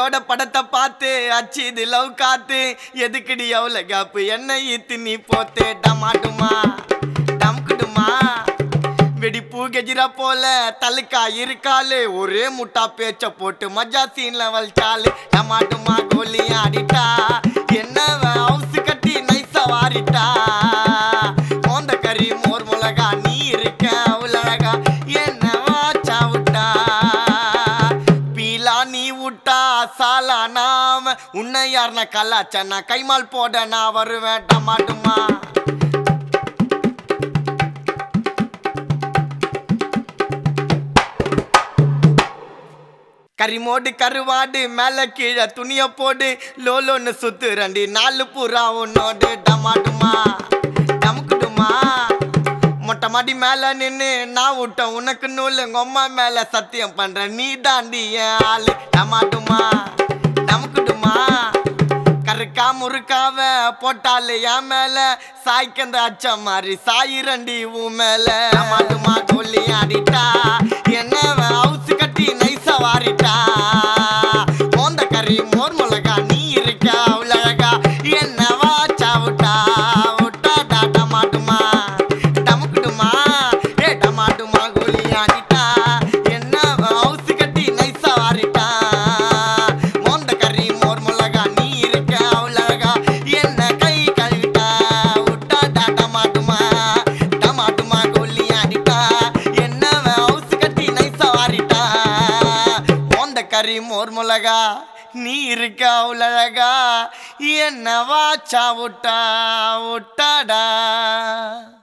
கரியோட படத்தை பார்த்து அச்சு இது லவ் காத்து எதுக்குடி எவ்வளோ கேப்பு என்ன ஈத்து நீ போத்து டமாட்டுமா டம்குடுமா வெடிப்பூ கெஜிரா போல தலுக்கா இருக்காளு ஒரே முட்டா பேச்ச போட்டு மஜா சீன்ல வலிச்சாலு டமாட்டுமா கோலி ஆடிட்டா என்ன ஹவுஸ் கட்டி நைஸா வாரிட்டா மோந்த கறி மோர் மிளகா நீ இருக்க அவ்வளகா என்ன வாச்சாவுட்டா பீலா நீ விட்டா சாலா நாம உன்னை யாருன கலாச்சனா கைமால் போட நான் வருவேன் டமாட்டுமா கரிமோடு கருவாடு மேல கீழே துணிய போடு லோலோன்னு சுத்து ரெண்டி நாலு புறா உன்னோடு டமாட்டுமா டமுக்குடுமா மொட்டை மாடி மேல நின்று நான் விட்டேன் உனக்கு நூல் உங்க அம்மா மேல சத்தியம் பண்றேன் நீ தாண்டி என் ஆளு டமாட்டுமா டமுக்குடுமா கருக்கா முறுக்காவ போட்டாலே என் மேல சாய்க்கந்த அச்ச மாதிரி சாயிரண்டி உன் மேல டமாட்டுமா சொல்லி ஆடிட்டா என்ன ஹவுஸ் கட்டி நைஸா வாரிட்டா மோந்த கறி மோர் மிளகா நீ இருக்க அவ்வளகா என்ன வாச்சாவுட்டா விட்டாடா டமாட்டுமா டமுக்குடுமா ஏ டமாட்டுமா கோலி ஆடிட்டா என்ன ஹவுஸ் கட்டி நைஸா வாரிட்டா மோந்த கறி மோர் மிளகா நீ இருக்க அவ்வளகா என்ன கை கழுவிட்டா விட்டாடா டமாட்டுமா டமாட்டுமா கோலி ஆடிட்டா என்ன ஹவுஸ் கட்டி நைஸா வாரிட்டா மோந்த கறி மோர் மிளகா நீ இருக்க அவ்வளகா என்ன வாச்சா விட்டாடா